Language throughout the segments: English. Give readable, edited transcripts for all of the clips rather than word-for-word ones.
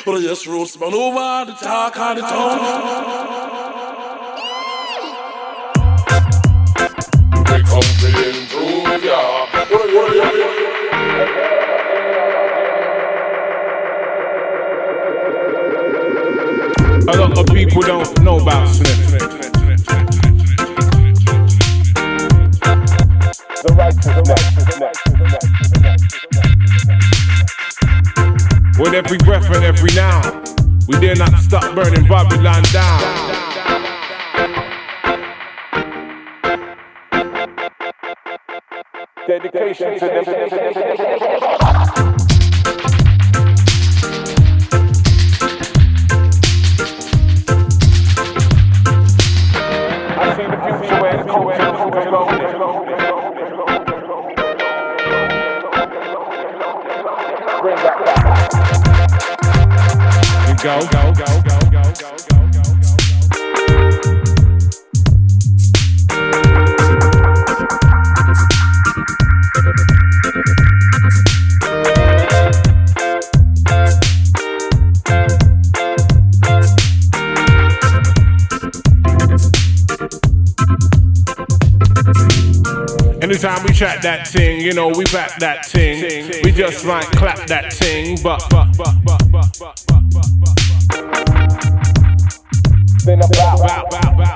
But I just roots man over the talk of the town. We come to improve ya. A lot of people don't know about Sniff. The righteousness. With every breath and every now, we dare not stop burning Babylon down. Dedication to them. Go. Anytime we chat that thing, you know, we back that thing. We just might clap that thing, but. Been about.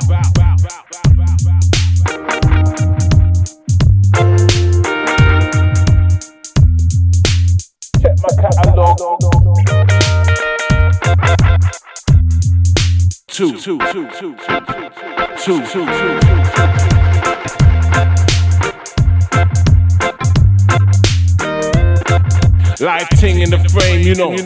Check my catalog. Two. Live ting in the frame, you know.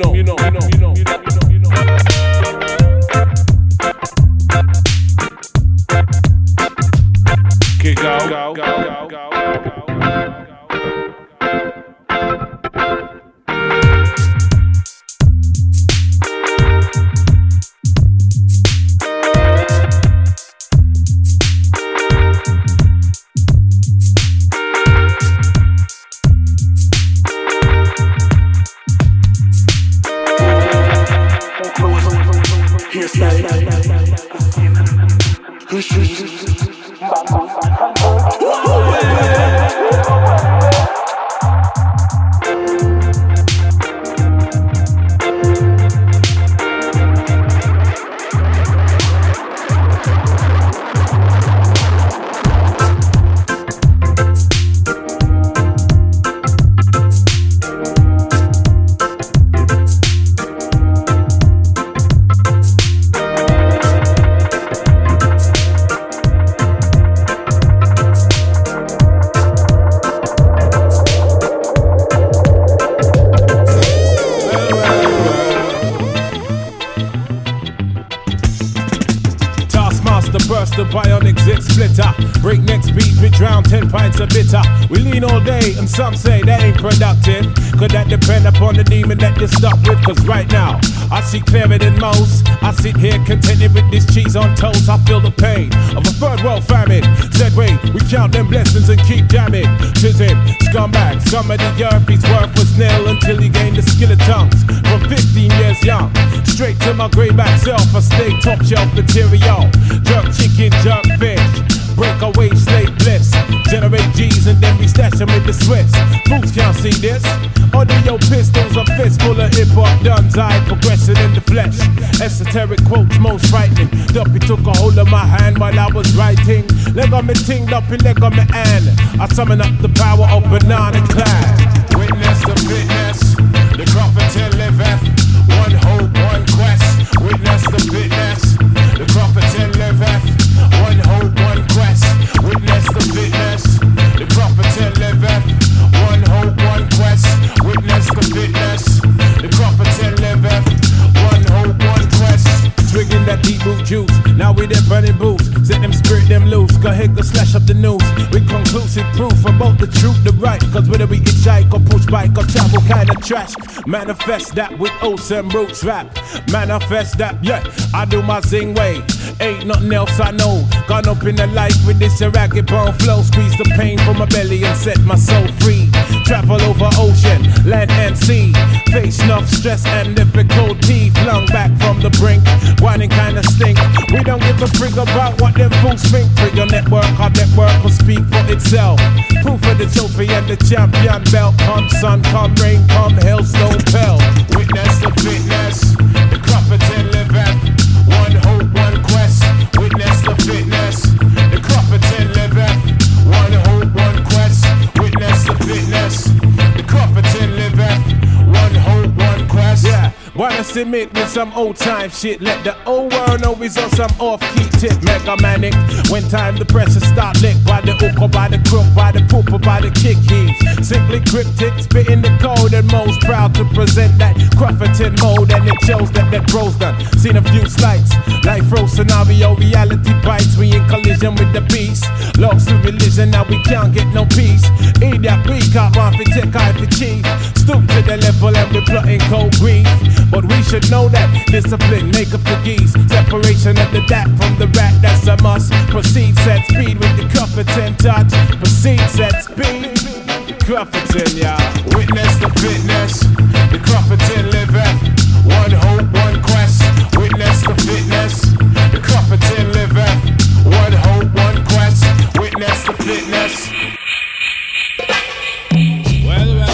Kick go. The bionic zit splitter, breakneck speed, we drown 10 pints of bitter. We lean all day and some say that ain't productive. Could that depend upon the demon that you stuck with? Cause right now, I see clearer than most. I sit here contented with this cheese on toast. I feel the pain of a third world famine. Said wait, we count them blessings and keep jamming. Tis him, scumbag, some of the earth, his worth was nil until he gained the skill of tongues. From 15 years young, straight to my greyback self, I stay top shelf material. Jerk chicken, jerk fish, breakaway slave bliss. Generate G's and then we stash them in the Swiss. Fools can't see this. Audio pistols, a fist full of hip-hop duns. I progressing in the flesh. Esoteric quotes most frightening. Duppy took a hold of my hand while I was writing. Leg on me ting, Duppy leg on me hand. I summon up the power of Banana Clan. Witness the fitness, the prophet liveth. One hope, one quest. Witness the fitness, the prophet liveth. One hope, one quest. Witness the fitness, the prophet liveth. One hope, one quest. Witness the fitness, the prophet liveth. One hope, one quest. Swigging that deep root juice. Now we there burning boots. Set them spirit them loose. Go ahead, go slash up the news. With conclusive proof about the truth, the right. Cause whether we hitchhike or push bike or travel kind of trash. Manifest that with oats and roots rap. Manifest that, yeah, I do my zing way. Ain't nothing else I know. Gone up in the life with this ragged bone flow. Squeeze the pain from my belly and set my soul free. Travel over ocean, land and sea. Face enough stress and difficulty. Flung back from the brink, whining kinda stink. We don't give a frig about what them fools think. Trigger network, our network will speak for itself. Proof of the trophy and the champion belt. Come sun, come rain, come hailstone pelt. Witness the fitness, the Crofferton liveth. One hope, one quest. Witness the fitness, the Crofferton liveth. One hope, one quest. Witness the fitness, the Crofferton liveth. One hope, one quest. Yeah, wanna submit with some old time shit. Let the old world know he's on some off-key tip. Mega manic. When time the pressure start lick. By the hook or by the crook, by the poop or by the kick heaves. Simply cryptic, spitting the code and most proud to present that Crofferton mode. And it shows that bro's done. Seen a few slights. Life row scenario, reality bites. We in collision with the beast. Lost to religion, now we can't get no peace. Idiot, we can't run for tech, I for chief. Stoop to the level and we're plotting cold grief. But we should know that discipline make up the geese. Separation of the dat from the rat, that's a must. Proceed, set speed with the Crofferton touch. Proceed, set speed. The Crofferton, yeah. Witness the fitness. The Crofferton liveth. One hope, one quest. Witness the fitness. The Crofferton liveth. One hope, one quest. Witness the fitness. Well.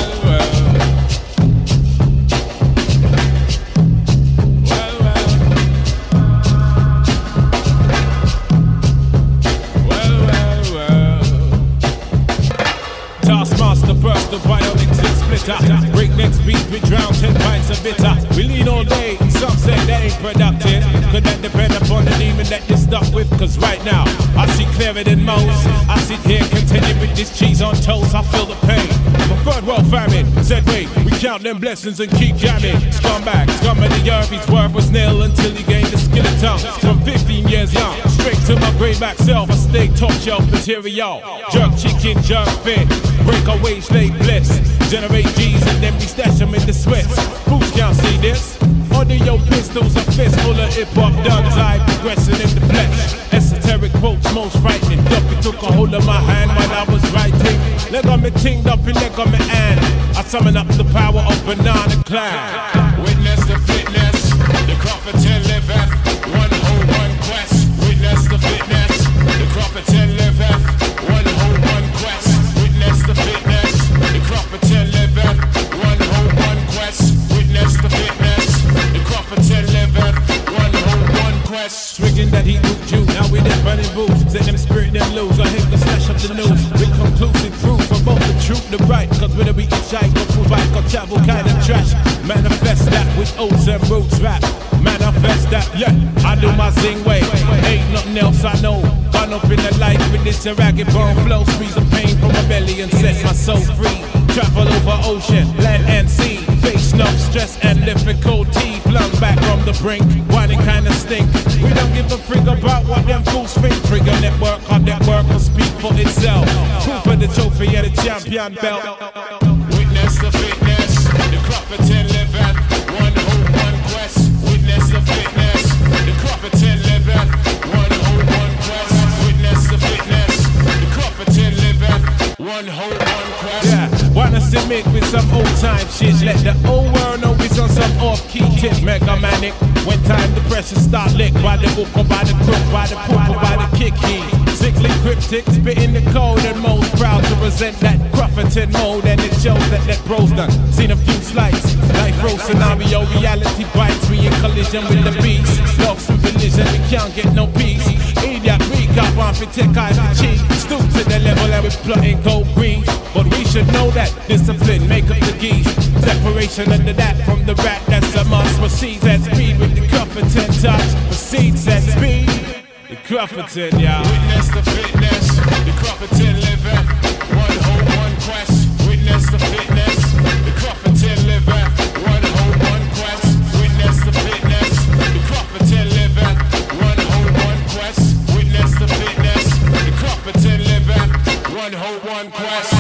Taskmaster burst the bionic splitter. Breakneck speed, we drown 10 pints of bitter. We lean all day, and some say that ain't productive. Could that depend upon the demon that you're stuck with? Cause right now, I see clearer than most. I sit here contented with this cheese on toast. I feel the pain. The third world famine said, wait, we count them blessings and keep jamming. Scumbag, scum of the earth, his word was nil until he gained the skill of tongue. From 15 years young, straight to my grade back self, I stay top shelf material. Jerk chicken, jerk fit. Break our wage, lay bliss. Generate G's and then we stash them in the sweats. Fools can't see this. Under your pistols, a fist full of hip-hop duns. I progressing in the flesh. Esoteric quotes, most frightening. Duffy took a hold of my hand while I was writing. Leg on me tinged up and leg on me hand. I summon up the power of Banana Clan. Witness the fitness. The Crofferton liveth. One hope, one quest. Witness the fitness. The Crofferton liveth. One hope, one quest. Witness the fitness, the Crofferton liveth. One hope, one quest. Witness the fitness, the Crofferton liveth. One hope, one quest. Swigging that he looped you, now we there burning boots. Set them spirit, them lose. I hit the slash of the news with conclusive proof from both the truth, the right. Cause whether we eat shy, go provide, go travel, kind of trash. Manifest that with oats and roots rap. Manifest that, yeah, I do my zing way. Ain't nothing else I know. Gone up in the life with this ragged bone flow. Squeeze the pain from my belly and set my soul free. Travel over ocean, land and sea. Face enough stress and difficulty. Flung back from the brink, whining kinda stink. We don't give a frig about what them fools think. Trigger network, our network will speak for itself. Proof of the trophy and the champion belt. Witness the fitness, the Crofferton liveth. One hope, one quest. Witness the fitness, the Crofferton liveth. One hope, one quest. Witness the fitness, the Crofferton liveth. One hope, one quest. Yeah, wanna submit with some old time shit. Let the old world know it's on some off-key tip. Mega manic. When time the pressure start lick. By the hook or by the crook, by the poop or by the kick heave. Sickly cryptic, spitting the code and most proud to present that Crofferton mode. And it shows that bro's done. Seen a few slights. Life row scenario, reality bites. We in collision with the beast. Lost to religion, we can't get no peace. Idiot, we got one for tech, I for cheap. Stoop to the level and we're plotting cold grief. But we should know that discipline make up the geese. Separation of the dat from the rat, that's a must. Proceed at speed with the Crofferton touch. Proceed at speed, the Crofferton, yeah. Witness the fitness, the Crofferton liveth. One hope, one quest. Witness the fitness, the Crofferton liveth. One hope, one quest. Witness the fitness, the Crofferton liveth. One hope, one quest. Witness the fitness, the Crofferton liveth. One hope, one quest.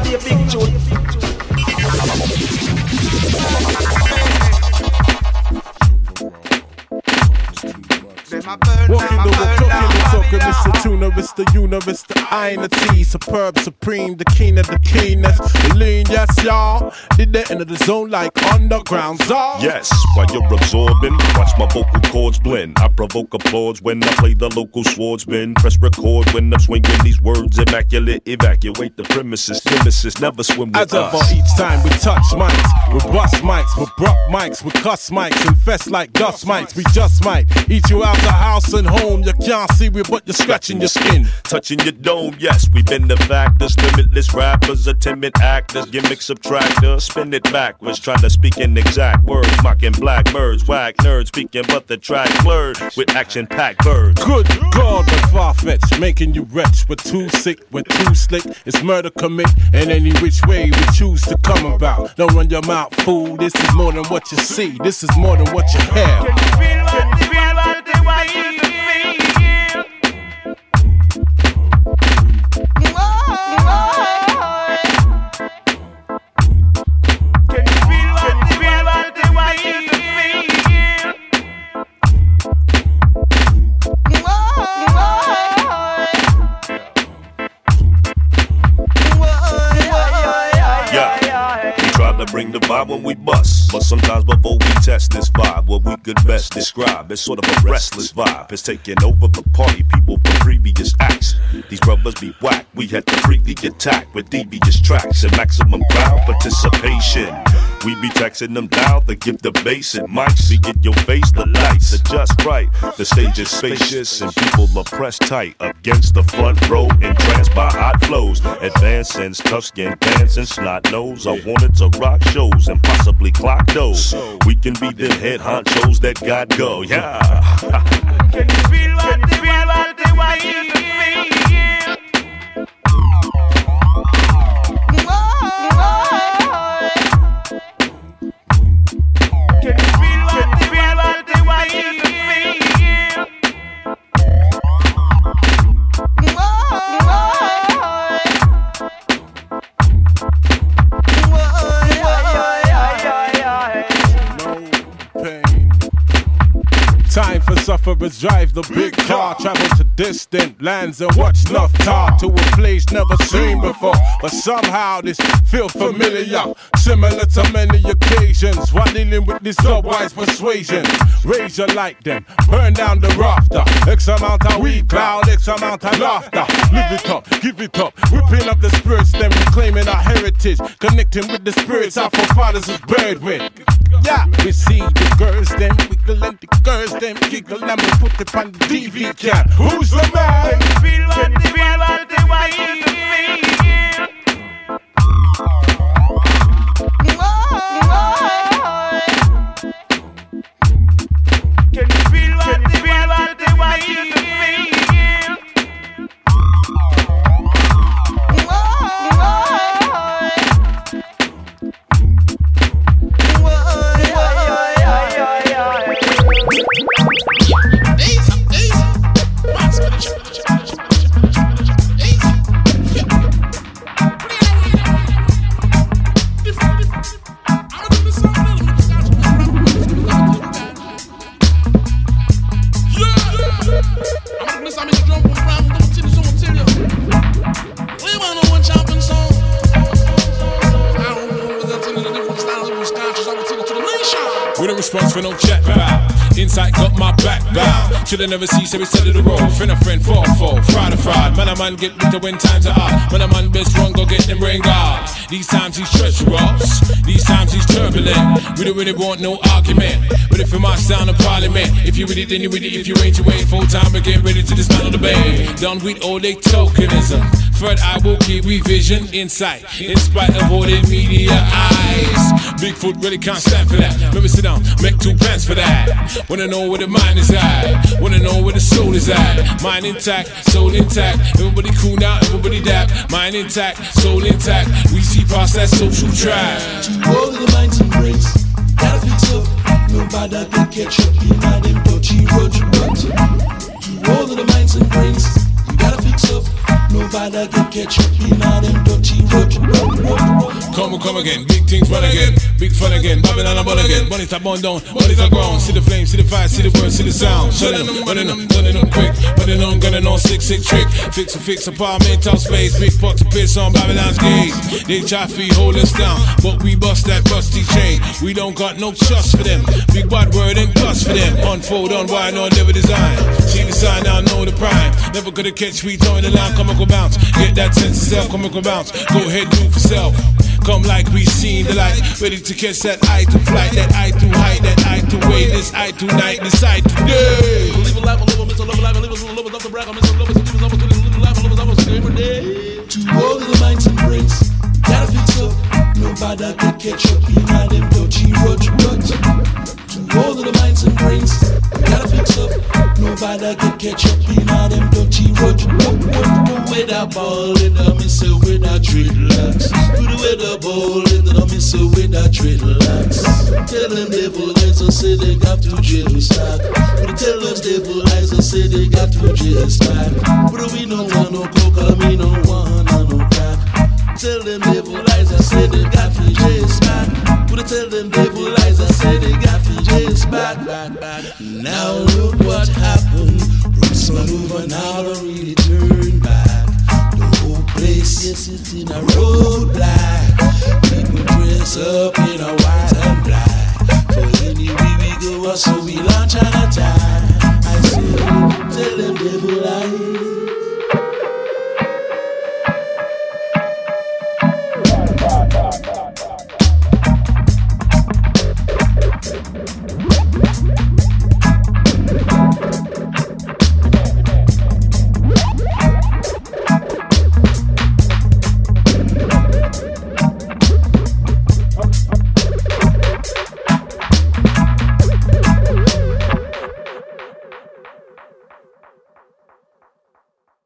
be a big tune. Walking the talking, Mr. Tuna, it's the universe, the I and the T, superb, supreme, the king of the keenness, the lean, yes, y'all. Did the end of the zone like underground zone. Yes, while you're absorbing, watch my vocal cords blend. I provoke applause when I play the local swordsman. Press record when I'm swinging these words, immaculate. Evacuate the premises, nemesis, never swim with us. As ever, each time we touch mics, we bust mics, we brock mics, we cuss mics, infest like dust mics. We just might eat you out the house and home. You can't see me, but you're scratching your skin, touching your dome. Yes, we've been the factors, limitless rappers, are timid actors, gimmick subtractors. Spin it backwards, trying to speak in exact words, mocking black birds, whack nerds, speaking but the track blurred with action-packed birds. Good God, we're far-fetched, making you wretch. We're too sick, we're too slick. It's murder commit, and any which way we choose to come about. Don't run your mouth, fool. This is more than what you see. This is more than what you have. Can you feel what they want you to feel? Bring the vibe when we bust, but sometimes before we test this vibe, what we could best describe is sort of a restless vibe. It's taking over the party, people from previous acts. These brothers be whack, we had to freely attack with devious tracks and maximum crowd participation. We be taxing them down to give the bass and mics. We get your face, the lights are just right. The stage is spacious and people are pressed tight against the front row, entranced by hot flows. Advancing, tough skin pants and snot nose. I wanted to rock shows and possibly clock those. We can be the head honchos that got go, yeah. Can you feel what they want you to feel? Can you feel what they want you to feel? Time for sufferers, drive the big car, travel to distant lands and watch enough tar to a place never seen before. But somehow this feel familiar, similar to many occasions. While dealing with this dub-wise persuasion, raise your light then, burn down the rafter. X amount of weed cloud, X amount of laughter. Live it up, give it up, whipping up the spirits, then reclaiming our heritage, connecting with the spirits our forefathers was buried with. Yeah, we see the girls, them wiggle and the girls, them giggle, and we put it on the DV cam. Who's the man? Can you feel what they want you to feel? Can you feel what they want you to feel? Response for no chat bow. Insight got my back bow. Shoulda never see, so it's of the road. Friend of friend, fall, fried. Man a man get bitter when times are hard. Man a man best run, go get them rain guard. These times he's treacherous. These times he's turbulent. We don't really want no argument. But if it might sound in parliament, if you with it, then you with it. If you ain't, you ain't. Full time, we get ready to dismantle the bay. Done with all they tokenism. Third eye will keep revision, insight. In spite of all the media eyes. Bigfoot really can't stand for that. Let me sit down, make 2 plans for that. Wanna know where the mind is at. Wanna know where the soul is at. Mind intact, soul intact. Everybody cool now, everybody dap. Mind intact, soul intact. We see past that social trap. To all of the minds and brains, gotta fix up. Nobody can catch up behind them dodgy road. To all of the minds and brains, you gotta fix up. Nobody nobody can catch up in all them dirty road. Come again, big things run again, big fun again, Babylon a bun again, money top on down, money top ground, see the flame, see the fire, see the word, see the sound, shutting them, running them quick, running on, gunning on, 6 trick, fix apartmental space, big pot to piss on Babylon's gaze, they try to hold us down, but we bust that rusty chain, we don't got no trust for them, big bad word and plus for them, unfold, unwind, on never design, see the sign now, know the prime, never could have catch me, throwing the line, come and go bounce, get that sense of self, come and go bounce, go ahead, do for self. Come like we seen the light, ready to catch that eye to flight, that eye to height, that eye to way, this eye to night, this eye today. Live a life, I live a miss, I live a life, I live a live a brag, I miss a live a live a life, I live a every day. To all of the minds and brains, gotta fix up, nobody can catch up behind them dirty road. To all of the minds and brains, gotta fix up, nobody can catch up behind them dirty road. With a ball in the miss with a dreadlocks. Put away the ball in the miss with a dreadlocks. Tell them devil eyes I say they got to jail stack. But tell us devil eyes I say they got to jail stack. But we no want no coke, me no want no crack. Tell them devil eyes I say they got to jail stack. But tell them devil eyes I say they got to jail back. Now look what happened. Roots maneuver now don't really turn back. Place, yes, it's in a road black. People dress up in a